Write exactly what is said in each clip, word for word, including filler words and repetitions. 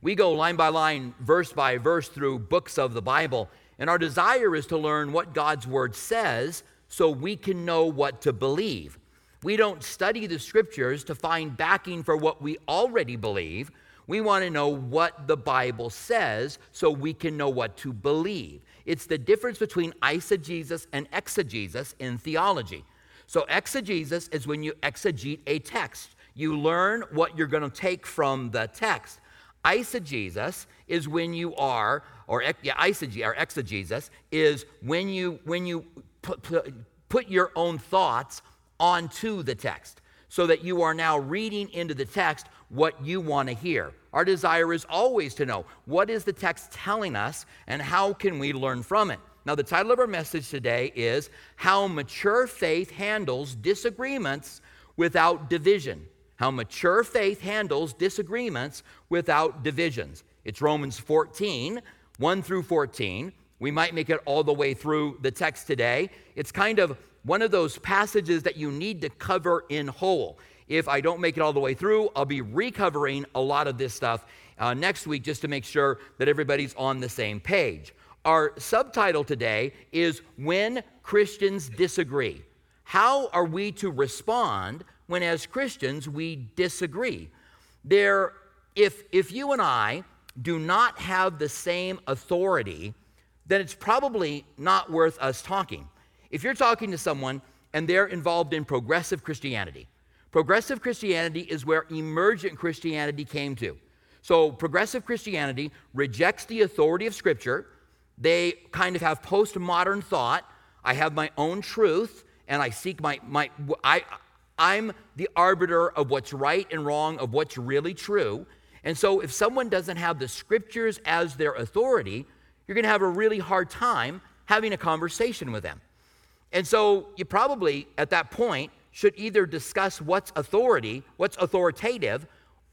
We go line by line, verse by verse through books of the Bible, and our desire is to learn what God's Word says so we can know what to believe. We don't study the Scriptures to find backing for what we already believe. We want to know what the Bible says so we can know what to believe. It's the difference between eisegesis and exegesis in theology. So exegesis is when you exegete a text. You learn what you're going to take from the text. Eisegesis is when you are, or yeah, eisege, or exegesis is when you when you put, put, put your own thoughts onto the text, so that you are now reading into the text what you want to hear. Our desire is always to know, what is the text telling us and how can we learn from it? Now, the title of our message today is How Mature Faith Handles Disagreements Without Division. How mature faith handles disagreements without divisions. It's Romans fourteen, one through fourteen. We might make it all the way through the text today. It's kind of one of those passages that you need to cover in whole. If I don't make it all the way through, I'll be recovering a lot of this stuff uh, next week just to make sure that everybody's on the same page. Our subtitle today is When Christians Disagree. How are we to respond when as Christians we disagree? There, if, if you and I do not have the same authority, then it's probably not worth us talking. If you're talking to someone and they're involved in progressive Christianity, progressive Christianity is where emergent Christianity came to. So progressive Christianity rejects the authority of Scripture. They kind of have postmodern thought. I have my own truth, and I seek my, my I, I'm the arbiter of what's right and wrong, of what's really true. And so if someone doesn't have the Scriptures as their authority, you're going to have a really hard time having a conversation with them. And so you probably, at that point, should either discuss what's authority, what's authoritative,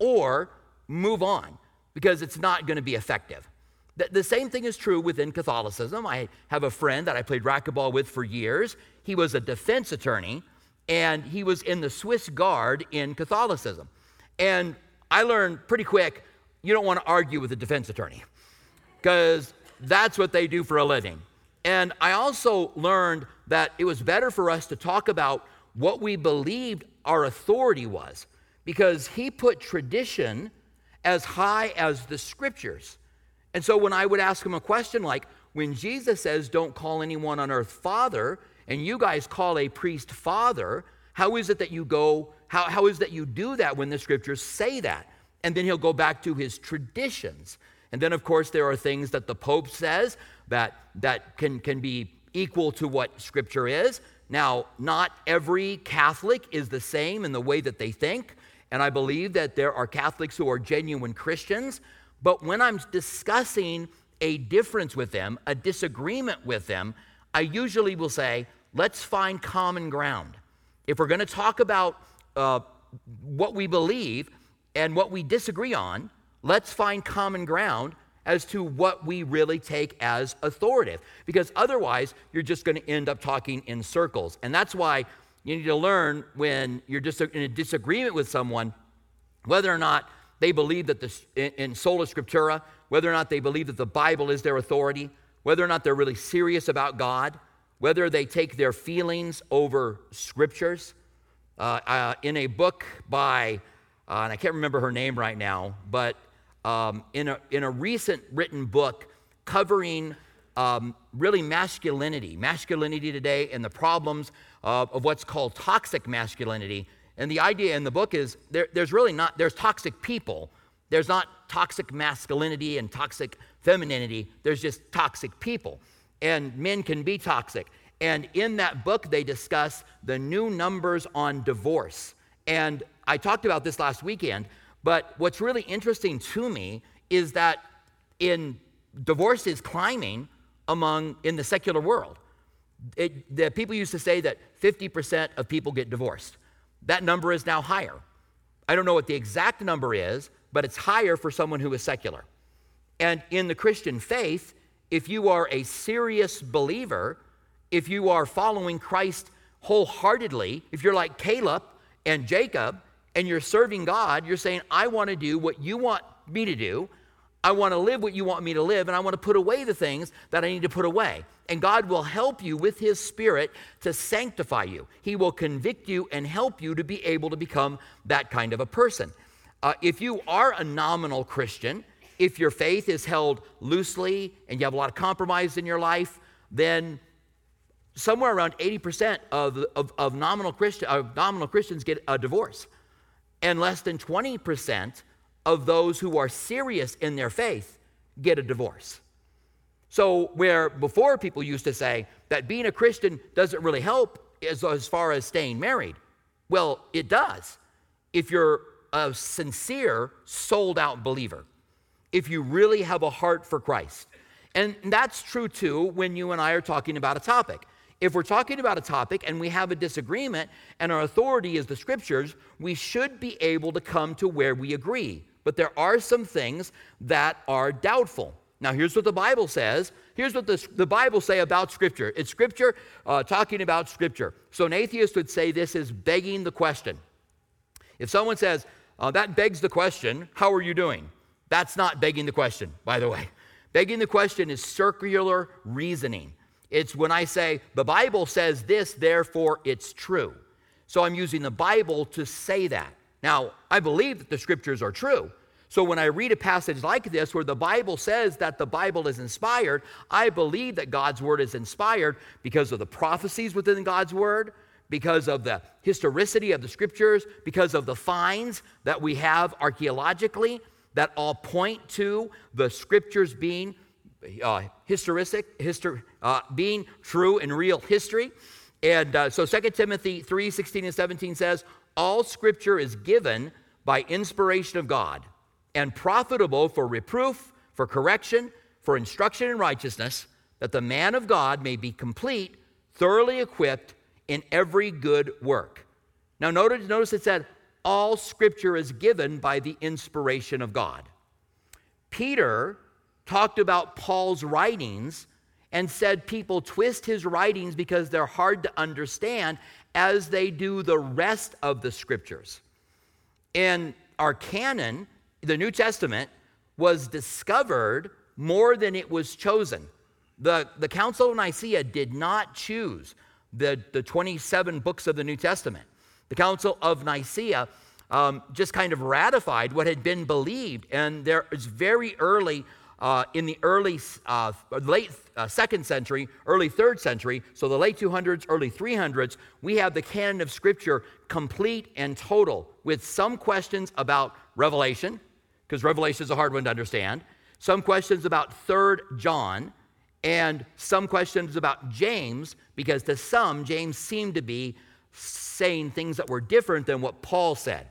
or move on, because it's not going to be effective. The, the same thing is true within Catholicism. I have a friend that I played racquetball with for years. He was a defense attorney, and he was in the Swiss Guard in Catholicism. And I learned pretty quick, you don't want to argue with a defense attorney, because that's what they do for a living. And I also learned that it was better for us to talk about what we believed our authority was, because he put tradition as high as the Scriptures. And so when I would ask him a question like, when Jesus says don't call anyone on earth father, and you guys call a priest father, how is it that you go, how, how is it that you do that when the Scriptures say that? And then he'll go back to his traditions. And then, of course, there are things that the Pope says that, that can, can be equal to what Scripture is. Now, not every Catholic is the same in the way that they think, and I believe that there are Catholics who are genuine Christians, but when I'm discussing a difference with them, a disagreement with them, I usually will say, let's find common ground. If we're going to talk about uh, what we believe and what we disagree on, let's find common ground as to what we really take as authoritative, because otherwise you're just going to end up talking in circles. And that's why you need to learn when you're just in a disagreement with someone, whether or not they believe that the, in sola scriptura, whether or not they believe that the Bible is their authority, whether or not they're really serious about God, whether they take their feelings over Scriptures. Uh, uh, in a book by, uh, and I can't remember her name right now, but Um, in a in a recent written book covering um, really masculinity, masculinity today, and the problems uh, of what's called toxic masculinity. And the idea in the book is there, there's really not, there's toxic people. There's not toxic masculinity and toxic femininity. There's just toxic people. And men can be toxic. And in that book, they discuss the new numbers on divorce. And I talked about this last weekend. But what's really interesting to me is that in divorce is climbing among in the secular world. It, the people used to say that fifty percent of people get divorced. That number is now higher. I don't know what the exact number is, but it's higher for someone who is secular. And in the Christian faith, if you are a serious believer, if you are following Christ wholeheartedly, if you're like Caleb and Jacob, and you're serving God, you're saying, I want to do what you want me to do. I want to live what you want me to live, and I want to put away the things that I need to put away. And God will help you with his Spirit to sanctify you. He will convict you and help you to be able to become that kind of a person. Uh, if you are a nominal Christian, if your faith is held loosely and you have a lot of compromise in your life, then somewhere around eighty percent of, of, of, nominal Christian, of nominal Christians get a divorce. And less than twenty percent of those who are serious in their faith get a divorce. So where before people used to say that being a Christian doesn't really help as, as far as staying married, well, it does. If you're a sincere, sold-out believer, if you really have a heart for Christ. And that's true, too, when you and I are talking about a topic. If we're talking about a topic and we have a disagreement and our authority is the Scriptures, we should be able to come to where we agree. But there are some things that are doubtful. Now, here's what the Bible says. Here's what the, the Bible say about Scripture. It's Scripture uh, talking about Scripture. So an atheist would say this is begging the question. If someone says, uh, that begs the question, how are you doing? That's not begging the question, by the way. Begging the question is circular reasoning. It's when I say, the Bible says this, therefore it's true. So I'm using the Bible to say that. Now, I believe that the Scriptures are true. So when I read a passage like this where the Bible says that the Bible is inspired, I believe that God's Word is inspired because of the prophecies within God's Word, because of the historicity of the Scriptures, because of the finds that we have archaeologically that all point to the Scriptures being uh, historic, histor, uh, being true and real history. And uh, so Second Timothy three, sixteen and seventeen says, all Scripture is given by inspiration of God and profitable for reproof, for correction, for instruction in righteousness, that the man of God may be complete, thoroughly equipped in every good work. Now notice, notice it said, all Scripture is given by the inspiration of God. Peter talked about Paul's writings and said people twist his writings because they're hard to understand as they do the rest of the Scriptures. In our canon, the New Testament was discovered more than it was chosen. The, the Council of Nicaea did not choose the, the twenty-seven books of the New Testament. The Council of Nicaea um, just kind of ratified what had been believed, and there is very early, uh, in the early, uh, late uh, second century, early third century, so the late two hundreds, early three hundreds, we have the canon of Scripture complete and total, with some questions about Revelation, because Revelation is a hard one to understand, some questions about Third John, and some questions about James, because to some, James seemed to be saying things that were different than what Paul said.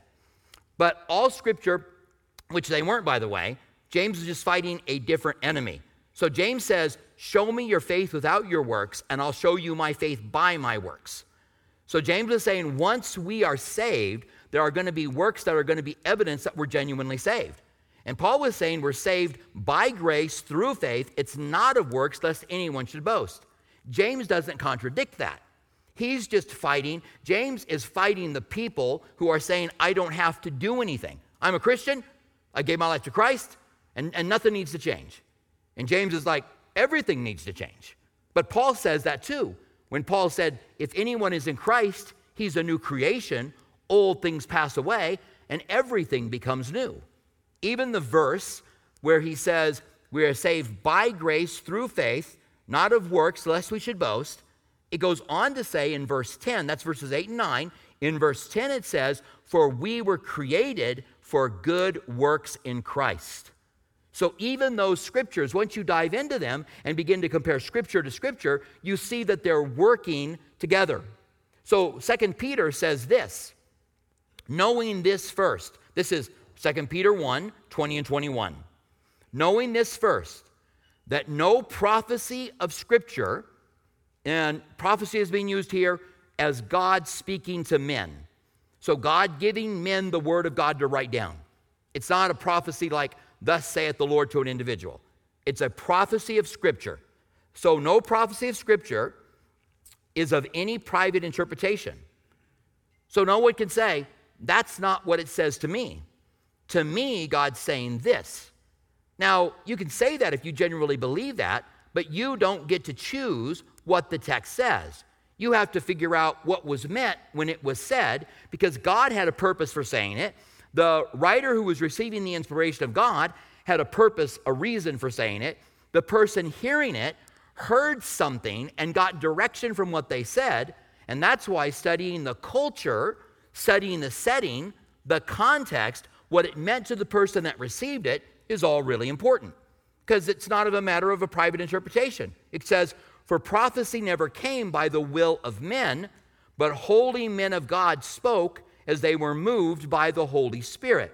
But all Scripture, which they weren't, by the way, James is just fighting a different enemy. So James says, show me your faith without your works, and I'll show you my faith by my works. So James is saying, once we are saved, there are going to be works that are going to be evidence that we're genuinely saved. And Paul was saying we're saved by grace through faith. It's not of works, lest anyone should boast. James doesn't contradict that. He's just fighting. James is fighting the people who are saying, I don't have to do anything. I'm a Christian. I gave my life to Christ, and, and nothing needs to change. And James is like, everything needs to change. But Paul says that too. When Paul said, if anyone is in Christ, he's a new creation. Old things pass away, and everything becomes new. Even the verse where he says, we are saved by grace through faith, not of works, lest we should boast. It goes on to say in verse ten, that's verses eight and nine, in verse ten it says, for we were created for good works in Christ. So even those Scriptures, once you dive into them and begin to compare Scripture to Scripture, you see that they're working together. So Second Peter says this, knowing this first, this is Second Peter one, twenty and twenty-one. Knowing this first, that no prophecy of Scripture, and prophecy is being used here as God speaking to men. So God giving men the word of God to write down. It's not a prophecy like, thus saith the Lord to an individual. It's a prophecy of Scripture. So no prophecy of Scripture is of any private interpretation. So no one can say, that's not what it says to me. To me, God's saying this. Now, you can say that if you genuinely believe that, but you don't get to choose what the text says. You have to figure out what was meant when it was said, because God had a purpose for saying it. The writer who was receiving the inspiration of God had a purpose, a reason for saying it. The person hearing it heard something and got direction from what they said, and that's why studying the culture, studying the setting, the context, what it meant to the person that received it is all really important, because it's not a matter of a private interpretation. It says, "For prophecy never came by the will of men, but holy men of God spoke as they were moved by the Holy Spirit."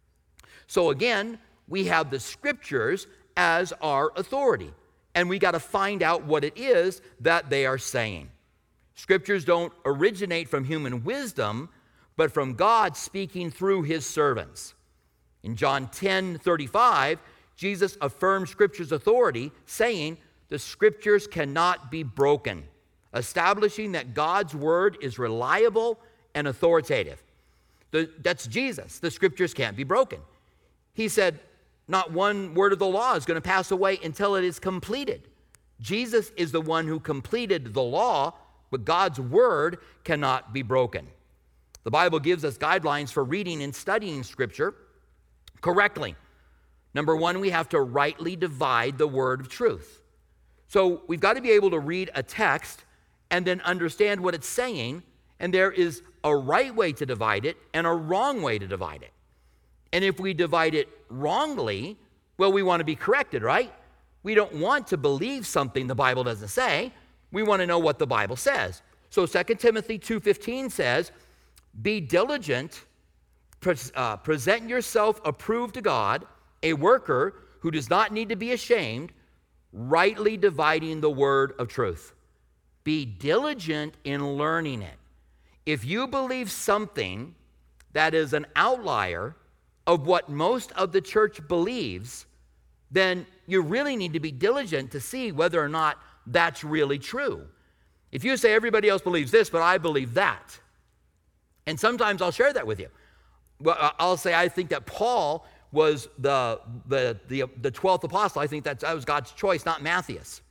So again, we have the scriptures as our authority, and we got to find out what it is that they are saying. Scriptures don't originate from human wisdom, but from God speaking through his servants. In John ten thirty-five, Jesus affirmed Scripture's authority, saying, "The Scriptures cannot be broken," establishing that God's word is reliable and authoritative. The, that's Jesus. The Scriptures can't be broken. He said, not one word of the law is going to pass away until it is completed. Jesus is the one who completed the law, but God's word cannot be broken. The Bible gives us guidelines for reading and studying Scripture correctly. Number one, we have to rightly divide the word of truth. So we've got to be able to read a text and then understand what it's saying, and there is a right way to divide it and a wrong way to divide it. And if we divide it wrongly, well, we want to be corrected, right? We don't want to believe something the Bible doesn't say. We want to know what the Bible says. So Second Timothy two fifteen says, "Be diligent, pre- uh, present yourself approved to God, a worker who does not need to be ashamed, rightly dividing the word of truth." Be diligent in learning it. If you believe something that is an outlier of what most of the church believes, then you really need to be diligent to see whether or not that's really true. If you say everybody else believes this, but I believe that, and sometimes I'll share that with you. Well, I'll say I think that Paul was the the the, the twelfth apostle. I think that's, that was God's choice, not Matthias.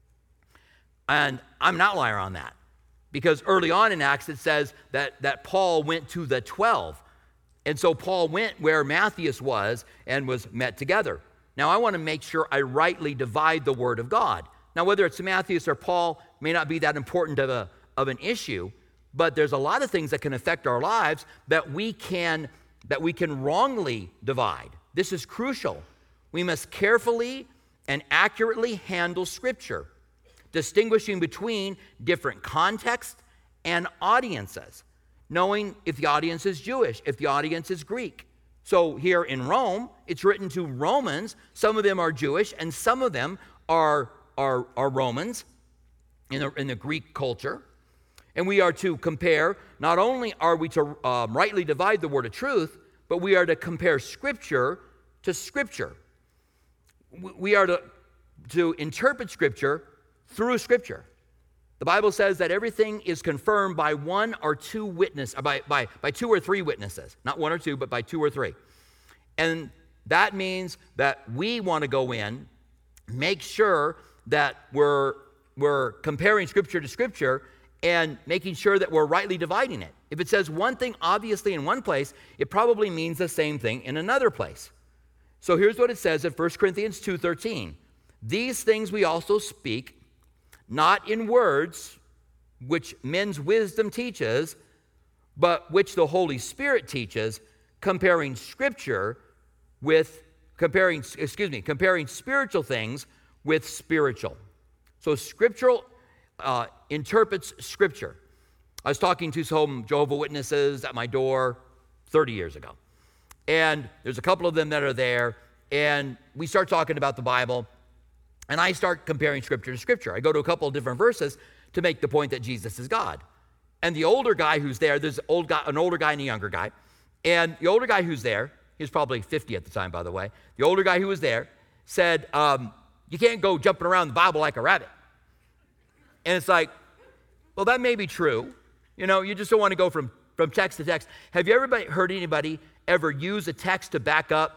And I'm an outlier on that, because early on in Acts it says that, that Paul went to the twelve. And so Paul went where Matthias was and was met together. Now I want to make sure I rightly divide the word of God. Now whether it's Matthias or Paul may not be that important of, a, of an issue, but there's a lot of things that can affect our lives that we can, that we can wrongly divide. This is crucial. We must carefully and accurately handle Scripture, distinguishing between different contexts and audiences, knowing if the audience is Jewish, if the audience is Greek. So here in Rome, it's written to Romans. Some of them are Jewish, and some of them are, are, are Romans in the, in the Greek culture. And we are to compare, not only are we to um, rightly divide the word of truth, but we are to compare Scripture to Scripture. We are to, to interpret Scripture through Scripture. The Bible says that everything is confirmed by one or two witnesses, by, by, by two or three witnesses. Not one or two, but by two or three. And that means that we want to go in, make sure that we're, we're comparing Scripture to Scripture and making sure that we're rightly dividing it. If it says one thing obviously in one place, it probably means the same thing in another place. So here's what it says in First Corinthians two thirteen. "These things we also speak, not in words which men's wisdom teaches, but which the Holy Spirit teaches, comparing Scripture with, comparing, excuse me, comparing spiritual things with spiritual." So scriptural uh, interprets Scripture. I was talking to some Jehovah's Witnesses at my door thirty years ago. And there's a couple of them that are there, and we start talking about the Bible, and I start comparing Scripture to Scripture. I go to a couple of different verses to make the point that Jesus is God. And the older guy who's there, there's an, old guy, an older guy and a younger guy, and the older guy who's there, he was probably fifty at the time, by the way, the older guy who was there said, um, "You can't go jumping around the Bible like a rabbit." And it's like, well, that may be true. You know, you just don't want to go from, from text to text. Have you ever heard anybody ever use a text to back up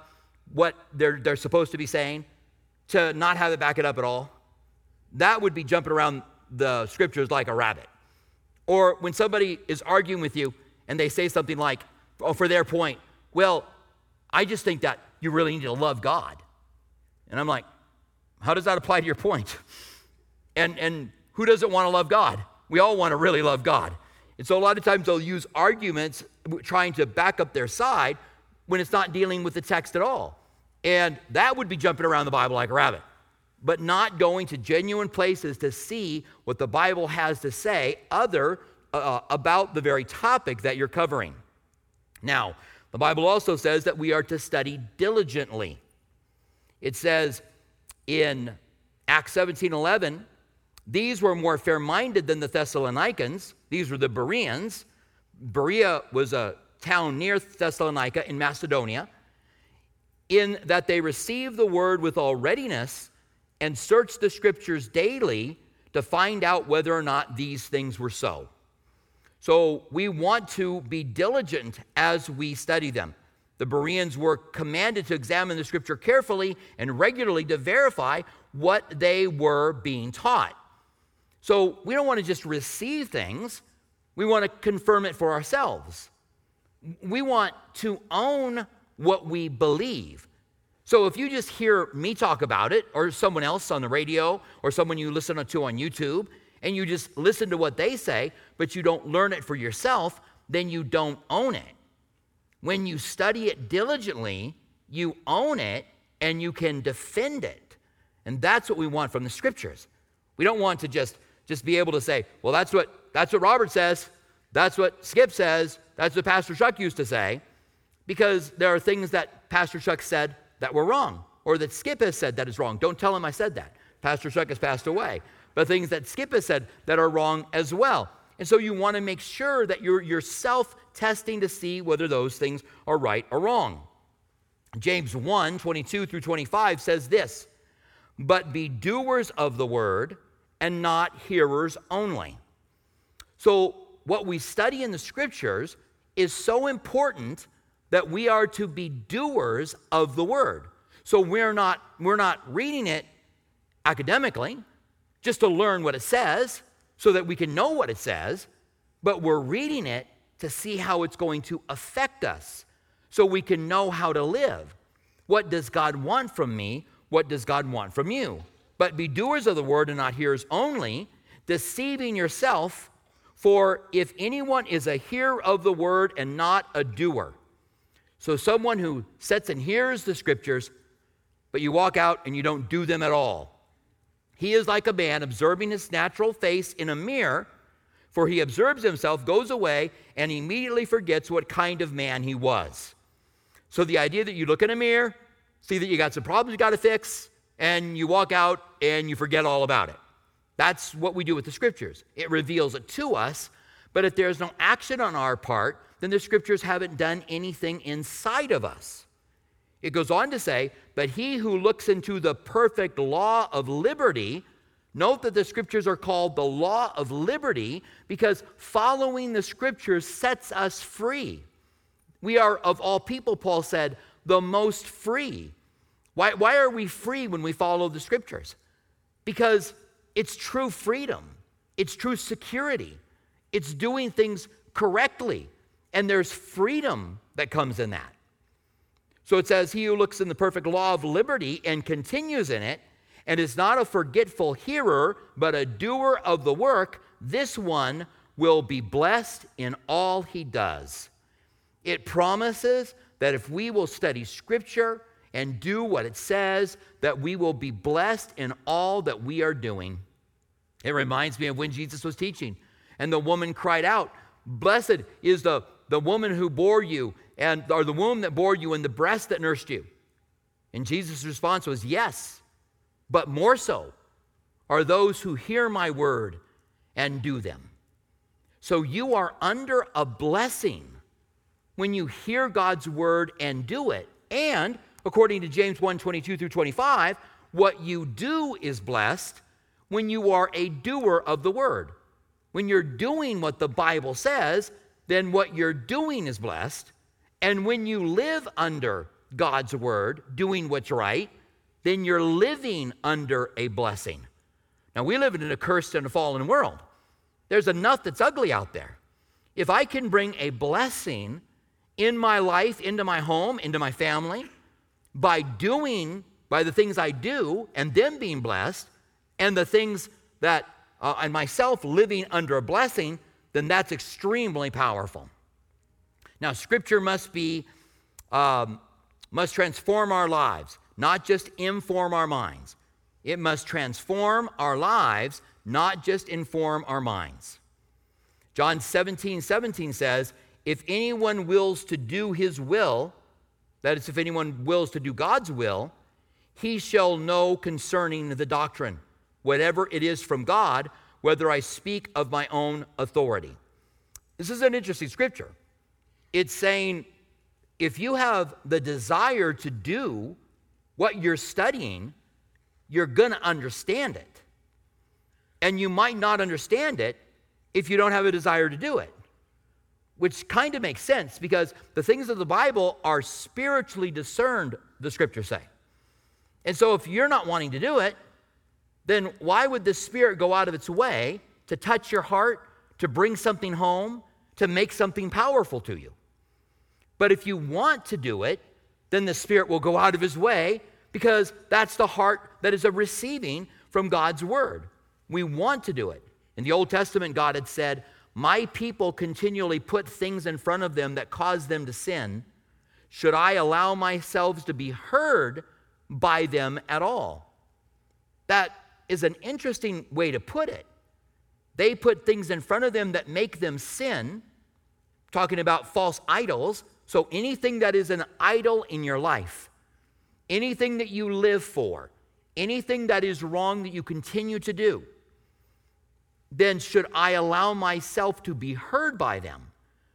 what they're, they're supposed to be saying, to not have it back it up at all, that would be jumping around the scriptures like a rabbit. Or when somebody is arguing with you and they say something like, oh, for their point, well, I just think that you really need to love God. And I'm like, how does that apply to your point? And, and who doesn't want to love God? We all want to really love God. And so a lot of times they'll use arguments trying to back up their side when it's not dealing with the text at all. And that would be jumping around the Bible like a rabbit, but not going to genuine places to see what the Bible has to say other uh, about the very topic that you're covering. Now, the Bible also says that we are to study diligently. It says in Acts seventeen eleven, these were more fair-minded than the Thessalonians. These were the Bereans. Berea was a town near Thessalonica in Macedonia, in that they received the word with all readiness and searched the scriptures daily to find out whether or not these things were so. So we want to be diligent as we study them. The Bereans were commanded to examine the scripture carefully and regularly to verify what they were being taught. So we don't want to just receive things. We want to confirm it for ourselves. We want to own what we believe. So if you just hear me talk about it, or someone else on the radio, or someone you listen to on YouTube, and you just listen to what they say, but you don't learn it for yourself, then you don't own it. When you study it diligently, you own it, and you can defend it. And that's what we want from the scriptures. We don't want to just, just be able to say, well, that's what, that's what Robert says, that's what Skip says, that's what Pastor Chuck used to say, because there are things that Pastor Chuck said that were wrong, or that Skip has said that is wrong. Don't tell him I said that. Pastor Chuck has passed away. But things that Skip has said that are wrong as well. And so you want to make sure that you're yourself testing to see whether those things are right or wrong. James one, twenty-two through twenty-five says this, but be doers of the word and not hearers only. So what we study in the scriptures is so important that we are to be doers of the word. So we're not, we're not reading it academically just to learn what it says so that we can know what it says, but we're reading it to see how it's going to affect us so we can know how to live. What does God want from me? What does God want from you? But be doers of the word and not hearers only, deceiving yourself, for if anyone is a hearer of the word and not a doer. So someone who sits and hears the scriptures, but you walk out and you don't do them at all. He is like a man observing his natural face in a mirror, for he observes himself, goes away, and immediately forgets what kind of man he was. So the idea that you look in a mirror, see that you got some problems you got to fix, and you walk out and you forget all about it. That's what we do with the scriptures. It reveals it to us, but if there's no action on our part, then the scriptures haven't done anything inside of us. It goes on to say, but he who looks into the perfect law of liberty, note that the scriptures are called the law of liberty because following the scriptures sets us free. We are, of all people, Paul said, the most free. Why, why are we free when we follow the scriptures? Because it's true freedom. It's true security. It's doing things correctly. And there's freedom that comes in that. So it says, he who looks in the perfect law of liberty and continues in it, and is not a forgetful hearer, but a doer of the work, this one will be blessed in all he does. It promises that if we will study Scripture and do what it says, that we will be blessed in all that we are doing. It reminds me of when Jesus was teaching, and the woman cried out, blessed is the, the woman who bore you, and or the womb that bore you, and the breast that nursed you. And Jesus' response was, yes, but more so are those who hear my word and do them. So you are under a blessing when you hear God's word and do it. And according to James one, twenty-two through twenty-five, what you do is blessed when you are a doer of the word. When you're doing what the Bible says, then what you're doing is blessed. And when you live under God's word, doing what's right, then you're living under a blessing. Now, we live in a cursed and a fallen world. There's enough that's ugly out there. If I can bring a blessing in my life, into my home, into my family, by doing, by the things I do, and them being blessed, and the things that, uh, and myself living under a blessing, then that's extremely powerful. Now, Scripture must be, um, must transform our lives, not just inform our minds. It must transform our lives, not just inform our minds. John seventeen seventeen says, if anyone wills to do his will, that is, if anyone wills to do God's will, he shall know concerning the doctrine, whatever it is from God, whether I speak of my own authority. This is an interesting scripture. It's saying, if you have the desire to do what you're studying, you're going to understand it. And you might not understand it if you don't have a desire to do it, which kind of makes sense because the things of the Bible are spiritually discerned, the scriptures say. And so if you're not wanting to do it, then why would the Spirit go out of its way to touch your heart, to bring something home, to make something powerful to you? But if you want to do it, then the Spirit will go out of his way because that's the heart that is a receiving from God's word. We want to do it. In the Old Testament, God had said, my people continually put things in front of them that cause them to sin. Should I allow myself to be heard by them at all? That is an interesting way to put it. They put things in front of them that make them sin, talking about false idols. So anything that is an idol in your life, anything that you live for, anything that is wrong that you continue to do, then should I allow myself to be heard by them?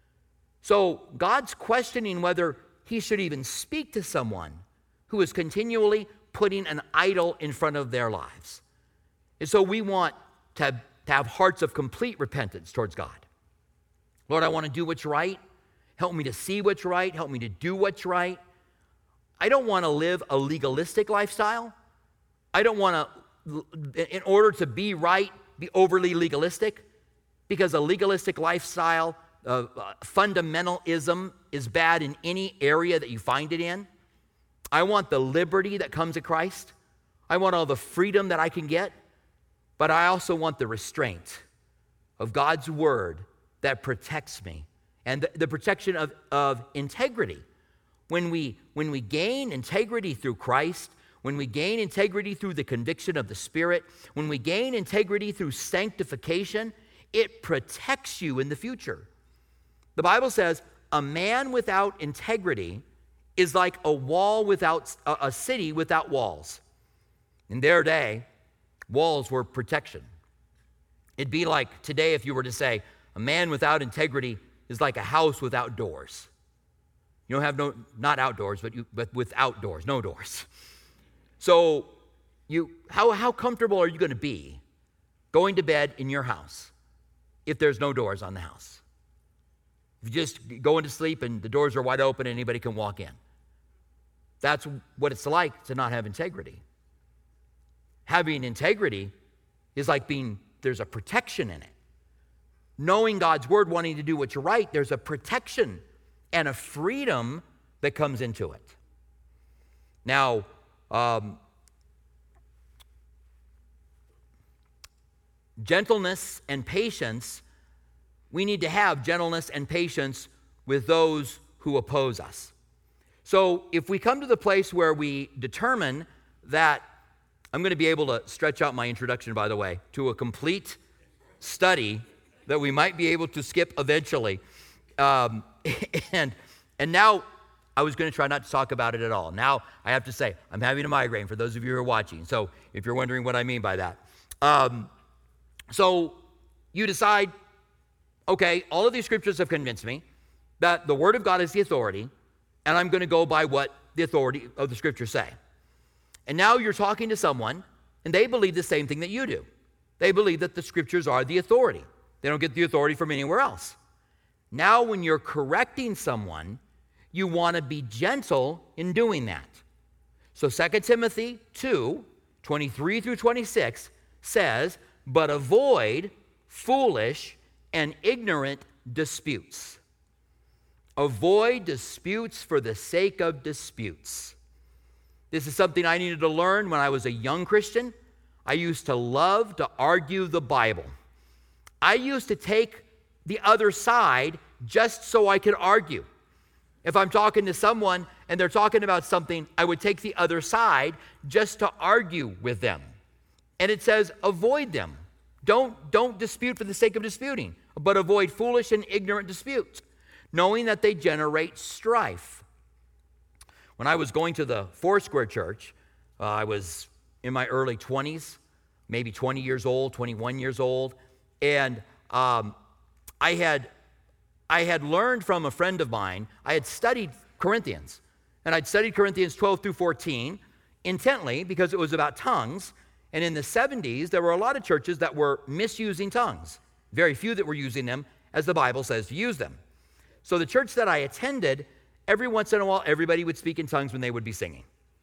So God's questioning whether he should even speak to someone who is continually putting an idol in front of their lives. And so we want to have, to have hearts of complete repentance towards God. Lord, I want to do what's right. Help me to see what's right. Help me to do what's right. I don't want to live a legalistic lifestyle. I don't want to, in order to be right, be overly legalistic, because a legalistic lifestyle, uh, uh, fundamentalism is bad in any area that you find it in. I want the liberty that comes to Christ. I want all the freedom that I can get, but I also want the restraint of God's word that protects me and the, the protection of, of integrity. When we, when we gain integrity through Christ, when we gain integrity through the conviction of the Spirit, when we gain integrity through sanctification, it protects you in the future. The Bible says a man without integrity is like a wall without, a, a city without walls. In their day, walls were protection. It'd be like today if you were to say, a man without integrity is like a house without doors. You don't have no, not outdoors, but, you, but with outdoors, no doors. So you, how, how comfortable are you going to be going to bed in your house if there's no doors on the house? If you just go into sleep and the doors are wide open and anybody can walk in. That's what it's like to not have integrity. Having integrity is like being, there's a protection in it. Knowing God's word, wanting to do what's right, there's a protection and a freedom that comes into it. Now, um, gentleness and patience, we need to have gentleness and patience with those who oppose us. So if we come to the place where we determine that, I'm going to be able to stretch out my introduction, by the way, to a complete study that we might be able to skip eventually. Um, and, and now I was going to try not to talk about it at all. Now I have to say, I'm having a migraine for those of you who are watching. So if you're wondering what I mean by that. Um, so you decide, okay, all of these scriptures have convinced me that the word of God is the authority, and I'm going to go by what the authority of the scriptures say. And now you're talking to someone, and they believe the same thing that you do. They believe that the scriptures are the authority. They don't get the authority from anywhere else. Now when you're correcting someone, You want to be gentle in doing that. So Second Timothy two, twenty-three through twenty-six says, but avoid foolish and ignorant disputes. Avoid disputes for the sake of disputes. This is something I needed to learn when I was a young Christian. I used to love to argue the Bible. I used to take the other side just so I could argue. If I'm talking to someone and they're talking about something, I would take the other side just to argue with them. And it says, avoid them. Don't, don't dispute for the sake of disputing, but avoid foolish and ignorant disputes, knowing that they generate strife. When I was going to the Foursquare Church, uh, I was in my early twenties, maybe twenty years old, twenty-one years old, and um, I had I had learned from a friend of mine. I had studied Corinthians, and I'd studied Corinthians twelve through fourteen intently because it was about tongues. And in the seventies, there were a lot of churches that were misusing tongues. Very few that were using them as the Bible says to use them. So the church that I attended, every once in a while, everybody would speak in tongues when they would be singing.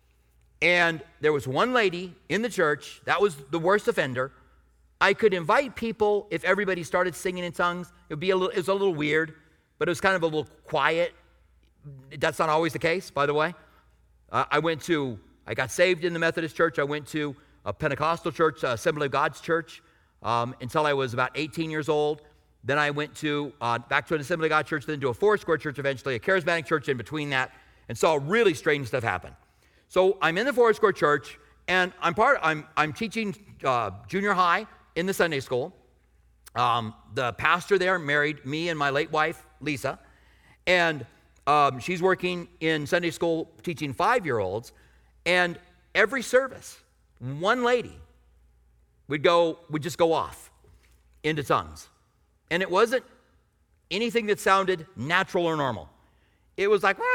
And there was one lady in the church, that was the worst offender. I could invite people if everybody started singing in tongues. It would be a little, it was a little weird, but it was kind of a little quiet. That's not always the case, by the way. Uh, I went to, I got saved in the Methodist church. I went to a Pentecostal church, uh, Assembly of God's church, um, until I was about eighteen years old. Then I went to uh, back to an Assembly of God church, then to a Foursquare church eventually, a charismatic church in between that, and saw really strange stuff happen. So I'm in the Foursquare church, and I'm part. I'm I'm teaching uh, junior high in the Sunday school. Um, the pastor there married me and my late wife Lisa, and um, she's working in Sunday school teaching five-year-olds. And every service, one lady would go would just go off into tongues. And it wasn't anything that sounded natural or normal. It was like,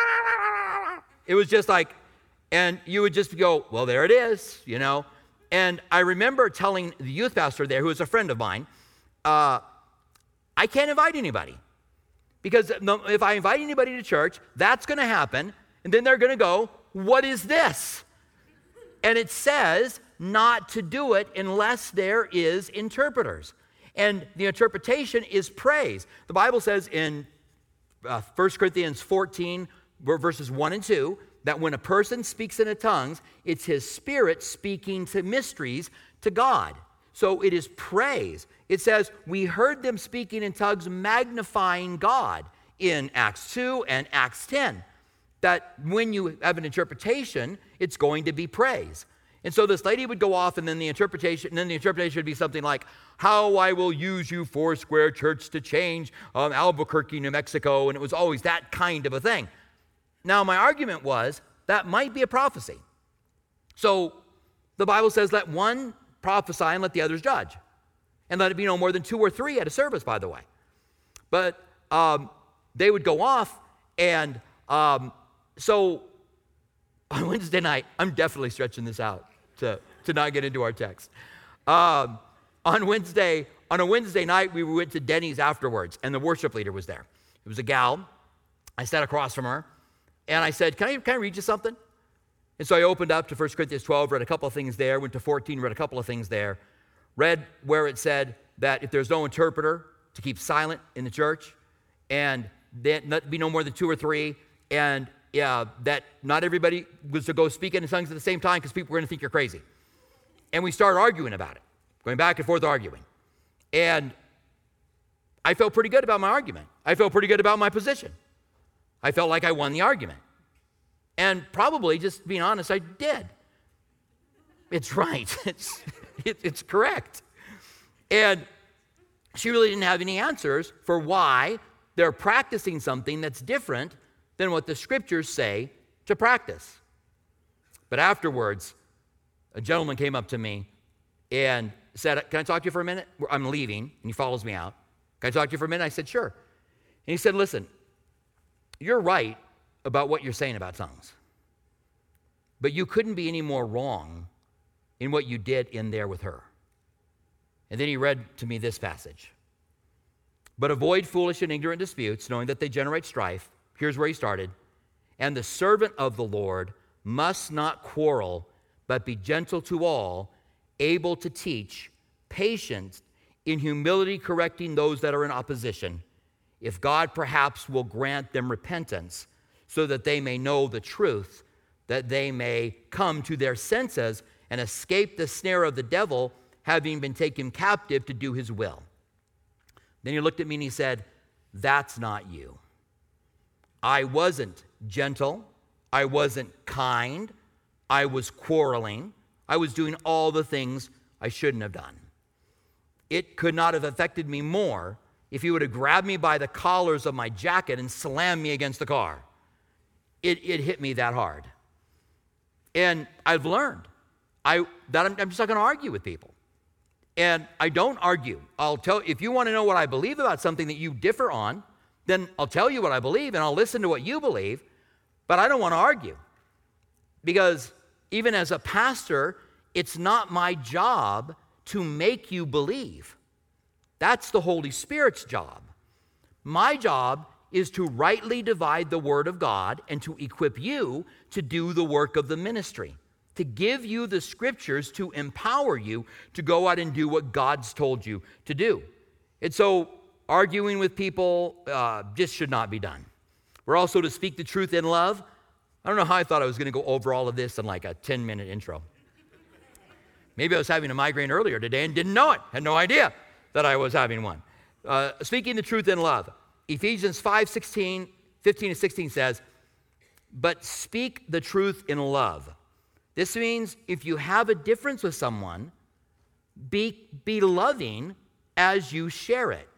it was just like, and you would just go, well, there it is, you know. And I remember telling the youth pastor there, who was a friend of mine, uh, I can't invite anybody. Because if I invite anybody to church, that's going to happen. And then they're going to go, what is this? And it says not to do it unless there is interpreters. And the interpretation is praise. The Bible says in uh, First Corinthians fourteen, verses one and two, that when a person speaks in a tongues, it's his spirit speaking to mysteries to God. So it is praise. It says, we heard them speaking in tongues, magnifying God in Acts two and Acts ten. That when you have an interpretation, it's going to be praise. And so this lady would go off, and then the interpretation, and then the interpretation would be something like, how I will use you, Foursquare Church, to change um, Albuquerque, New Mexico. And it was always that kind of a thing. Now, my argument was that might be a prophecy. So the Bible says, let one prophesy and let the others judge. And let it be no more than two or three at a service, by the way. But um, they would go off, and um, so on Wednesday night, I'm definitely stretching this out to, to not get into our text. Um, on Wednesday, on a Wednesday night, we went to Denny's afterwards, and the worship leader was there. It was a gal. I sat across from her, and I said, can I, can I read you something? And so I opened up to First Corinthians twelve, read a couple of things there, went to fourteen, read a couple of things there, read where it said that if there's no interpreter, to keep silent in the church, and that not be no more than two or three, and yeah, that not everybody was to go speak in tongues at the same time because people were going to think you're crazy. And we started arguing about it, going back and forth arguing. And I felt pretty good about my argument. I felt pretty good about my position. I felt like I won the argument. And probably, just being honest, I did. It's right. It's, it, it's correct. And she really didn't have any answers for why they're practicing something that's different than what the scriptures say to practice. But afterwards, a gentleman came up to me and said, can I talk to you for a minute? I'm leaving, and he follows me out. Can I talk to you for a minute? I said, sure. And he said, listen, you're right about what you're saying about tongues, but you couldn't be any more wrong in what you did in there with her. And then he read to me this passage. But avoid foolish and ignorant disputes, knowing that they generate strife. Here's where he started. And the servant of the Lord must not quarrel, but be gentle to all, able to teach, patient, in humility correcting those that are in opposition, if God perhaps will grant them repentance, so that they may know the truth, that they may come to their senses and escape the snare of the devil, having been taken captive to do his will. Then he looked at me and he said, that's not you. I wasn't gentle. I wasn't kind. I was quarreling. I was doing all the things I shouldn't have done. It could not have affected me more if he would have grabbed me by the collars of my jacket and slammed me against the car. It, it hit me that hard. And I've learned I, that I'm, I'm just not going to argue with people. And I don't argue. I'll tell, if you want to know what I believe about something that you differ on, then I'll tell you what I believe and I'll listen to what you believe, but I don't want to argue. Because even as a pastor, it's not my job to make you believe. That's the Holy Spirit's job. My job is to rightly divide the Word of God and to equip you to do the work of the ministry, to give you the Scriptures to empower you to go out and do what God's told you to do. And so arguing with people uh, just should not be done. We're also to speak the truth in love. I don't know how I thought I was going to go over all of this in like a ten-minute intro. Maybe I was having a migraine earlier today and didn't know it, had no idea that I was having one. Uh, speaking the truth in love. Ephesians five, sixteen, fifteen and sixteen says, but speak the truth in love. This means if you have a difference with someone, be, be loving as you share it.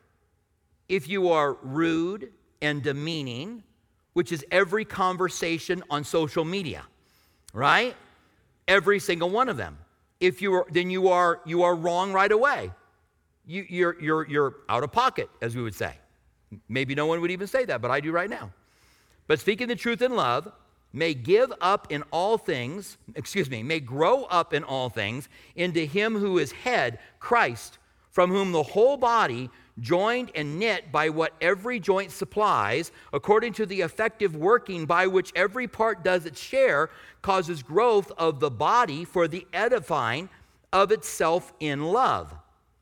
If you are rude and demeaning, which is every conversation on social media, right? Every single one of them. If you are, then you are you are wrong right away. You, you're you're you're out of pocket, as we would say. Maybe no one would even say that, but I do right now. But speaking the truth in love, may give up in all things, excuse me, may grow up in all things into him who is head, Christ, from whom the whole body, joined and knit by what every joint supplies, according to the effective working by which every part does its share, causes growth of the body for the edifying of itself in love.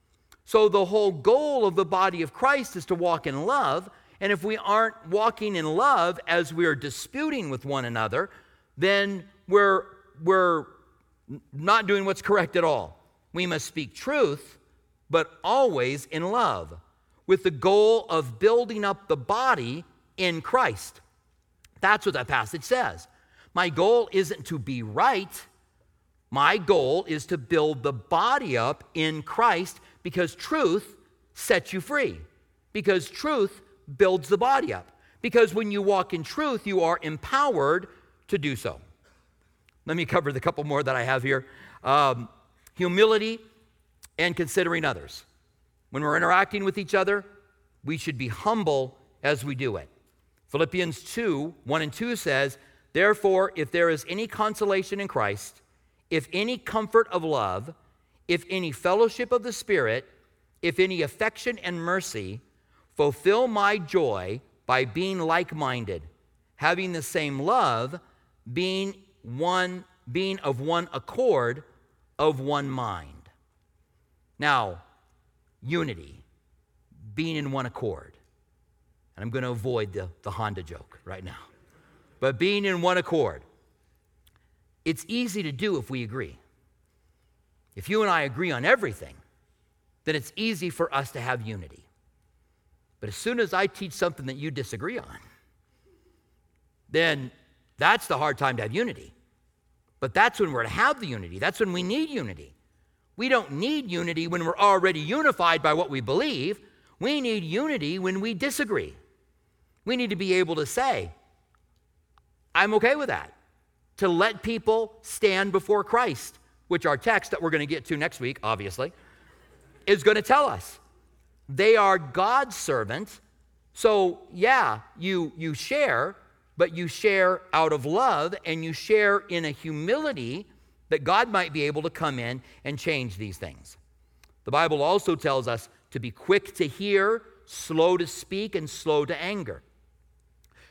So the whole goal of the body of Christ is to walk in love, and if we aren't walking in love as we are disputing with one another, then we're, we're not doing what's correct at all. We must speak truth, but always in love, with the goal of building up the body in Christ. That's what that passage says. My goal isn't to be right. My goal is to build the body up in Christ, because truth sets you free. Because truth builds the body up. Because when you walk in truth, you are empowered to do so. Let me cover the couple more that I have here. Um, humility and considering others. When we're interacting with each other, we should be humble as we do it. Philippians two, one and two says, therefore, if there is any consolation in Christ, if any comfort of love, if any fellowship of the Spirit, if any affection and mercy, fulfill my joy by being like-minded, having the same love, being one, being of one accord, of one mind. Now, unity, being in one accord. And I'm going to avoid the, the Honda joke right now. But being in one accord. It's easy to do if we agree. If you and I agree on everything, then it's easy for us to have unity. But as soon as I teach something that you disagree on, then that's the hard time to have unity. But that's when we're to have the unity. That's when we need unity. We don't need unity when we're already unified by what we believe. We need unity when we disagree. We need to be able to say, I'm okay with that. To let people stand before Christ, which our text that we're going to get to next week, obviously, is going to tell us. They are God's servants. So, yeah, you, you share, but you share out of love, and you share in a humility that God might be able to come in and change these things. The Bible also tells us to be quick to hear, slow to speak, and slow to anger.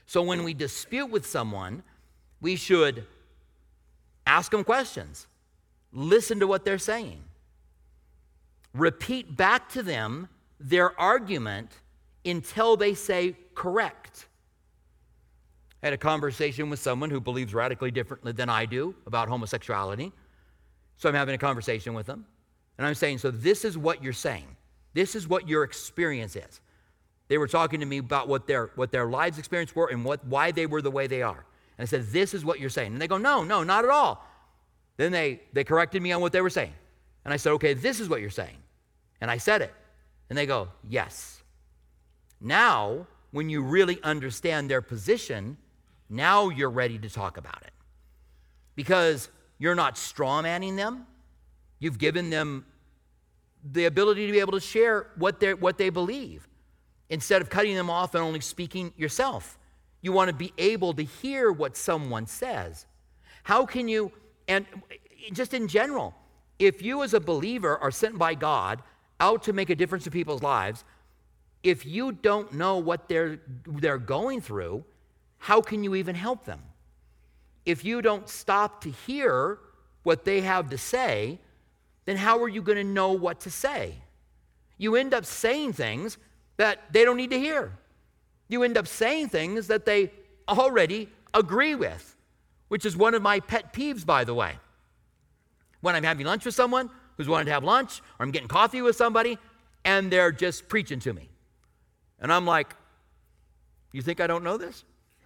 So when we dispute with someone, we should ask them questions, listen to what they're saying, repeat back to them their argument until they say correct. I had a conversation with someone who believes radically differently than I do about homosexuality. So I'm having a conversation with them, and I'm saying, so this is what you're saying. This is what your experience is. They were talking to me about what their what their lives experience were and what why they were the way they are. And I said, this is what you're saying. And they go, no, no, not at all. Then they, they corrected me on what they were saying. And I said, okay, this is what you're saying. And I said it. And they go, yes. Now, when you really understand their position, now you're ready to talk about it. Because you're not strawmanning them. You've given them the ability to be able to share what they what they believe instead of cutting them off and only speaking yourself. You want to be able to hear what someone says. How can you, and just in general, if you as a believer are sent by God out to make a difference in people's lives, if you don't know what they're they're going through, how can you even help them? If you don't stop to hear what they have to say, then how are you going to know what to say? You end up saying things that they don't need to hear. You end up saying things that they already agree with, which is one of my pet peeves, by the way. When I'm having lunch with someone who's wanting to have lunch, or I'm getting coffee with somebody, and they're just preaching to me. And I'm like, you think I don't know this?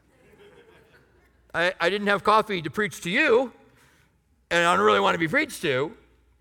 I, I didn't have coffee to preach to you, and I don't really want to be preached to,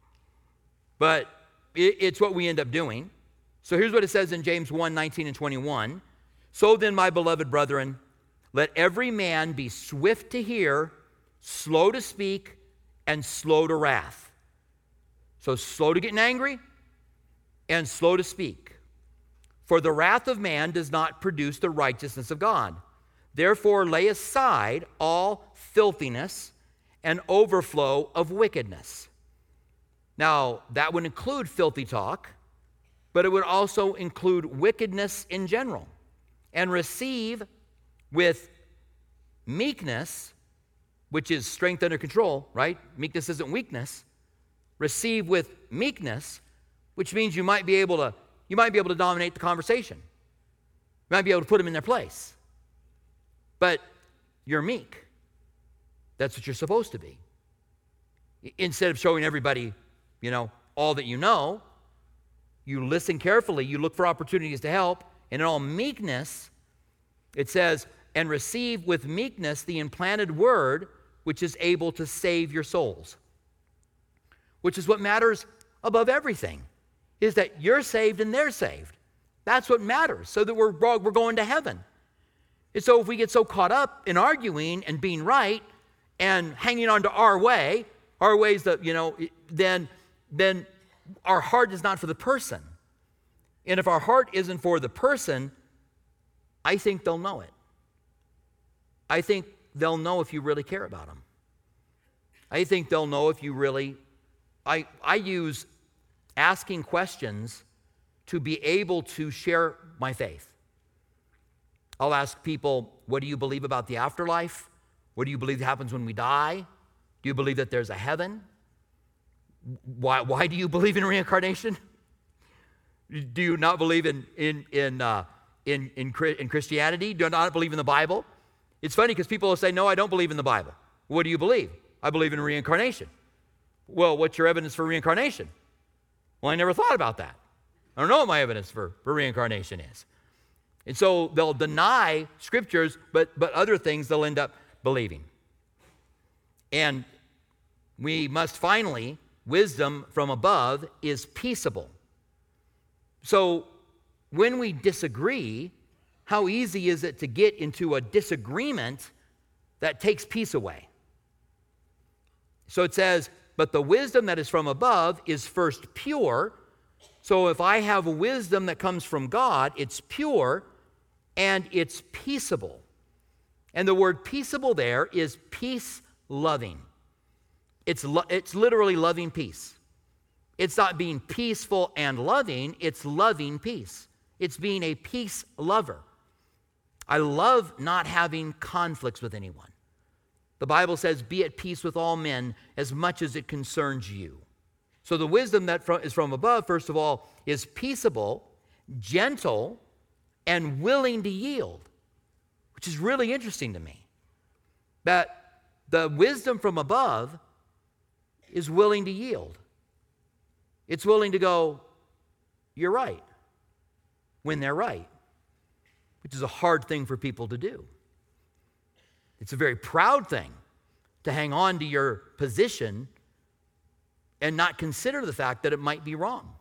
but it, it's what we end up doing. So here's what it says in James one, nineteen and twenty-one. So then, my beloved brethren, let every man be swift to hear, slow to speak, and slow to wrath. So slow to getting angry and slow to speak. For the wrath of man does not produce the righteousness of God. Therefore, lay aside all filthiness and overflow of wickedness. Now, that would include filthy talk, but it would also include wickedness in general. And receive with meekness, which is strength under control, right? Meekness isn't weakness. Receive with meekness, which means you might be able to, you might be able to dominate the conversation. You might be able to put them in their place. But you're meek. That's what you're supposed to be. Instead of showing everybody, you know, all that you know, you listen carefully, you look for opportunities to help, and in all meekness, it says, and receive with meekness the implanted word, which is able to save your souls. Which is what matters above everything, is that you're saved and they're saved. That's what matters, so that we're, we're going to heaven. And so if we get so caught up in arguing and being right and hanging on to our way, our ways that, you know, then, then our heart is not for the person. And if our heart isn't for the person, I think they'll know it. I think they'll know if you really care about them. I think they'll know if you really, I, I use asking questions to be able to share my faith. I'll ask people, what do you believe about the afterlife? What do you believe happens when we die? Do you believe that there's a heaven? Why, why do you believe in reincarnation? Do you not believe in in in uh, in, in in Christianity? Do you not believe in the Bible? It's funny because people will say, no, I don't believe in the Bible. What do you believe? I believe in reincarnation. Well, what's your evidence for reincarnation? Well, I never thought about that. I don't know what my evidence for, for reincarnation is. And so they'll deny scriptures, but, but other things they'll end up believing. And we must finally, wisdom from above is peaceable. So when we disagree, how easy is it to get into a disagreement that takes peace away? So it says, but the wisdom that is from above is first pure. So if I have a wisdom that comes from God, it's pure and it's peaceable. And the word peaceable there is peace-loving. It's, lo- it's literally loving peace. It's not being peaceful and loving, it's loving peace. It's being a peace lover. I love not having conflicts with anyone. The Bible says, be at peace with all men as much as it concerns you. So the wisdom that is from above, first of all, is peaceable, gentle, and willing to yield, which is really interesting to me. That the wisdom from above is willing to yield. It's willing to go, you're right, when they're right, which is a hard thing for people to do. It's a very proud thing to hang on to your position and not consider the fact that it might be wrong.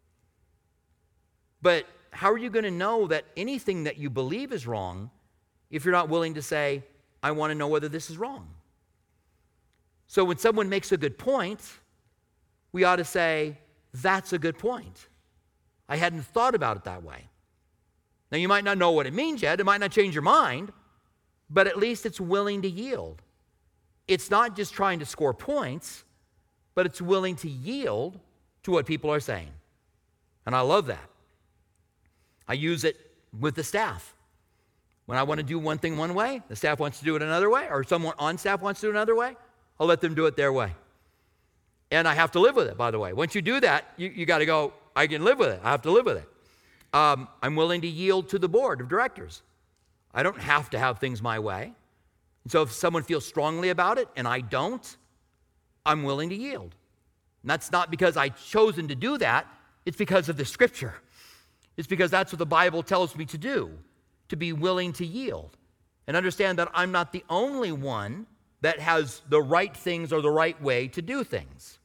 But how are you going to know that anything that you believe is wrong if you're not willing to say, I want to know whether this is wrong? So when someone makes a good point, we ought to say, that's a good point. I hadn't thought about it that way. Now, you might not know what it means yet. It might not change your mind, but at least it's willing to yield. It's not just trying to score points, but it's willing to yield to what people are saying. And I love that. I use it with the staff. When I want to do one thing one way, the staff wants to do it another way, or someone on staff wants to do it another way, I'll let them do it their way. And I have to live with it, by the way. Once you do that, you, you got to go, I can live with it. I have to live with it. Um, I'm willing to yield to the board of directors. I don't have to have things my way. And so if someone feels strongly about it and I don't, I'm willing to yield. And that's not because I've chosen to do that. It's because of the Scripture. It's because that's what the Bible tells me to do, to be willing to yield. And understand that I'm not the only one that has the right things or the right way to do things.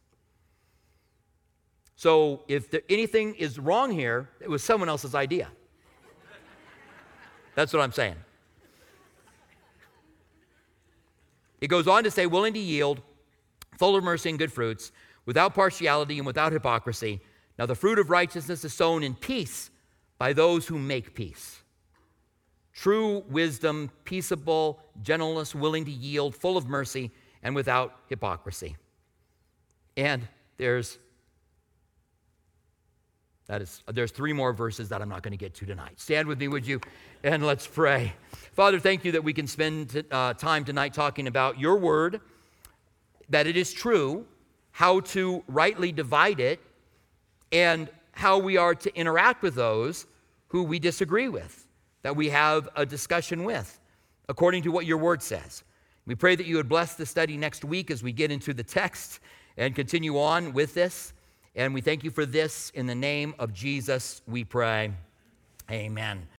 So if there, anything is wrong here, it was someone else's idea. That's what I'm saying. It goes on to say, willing to yield, full of mercy and good fruits, without partiality and without hypocrisy. Now the fruit of righteousness is sown in peace by those who make peace. True wisdom, peaceable, gentleness, willing to yield, full of mercy, and without hypocrisy. And there's that is there's three more verses that I'm not going to get to tonight. Stand with me, would you? And let's pray. Father, thank you that we can spend uh, time tonight talking about your word, that it is true, how to rightly divide it, and how we are to interact with those who we disagree with, that we have a discussion with, according to what your word says. We pray that you would bless the study next week as we get into the text and continue on with this. And we thank you for this. In the name of Jesus, we pray. Amen.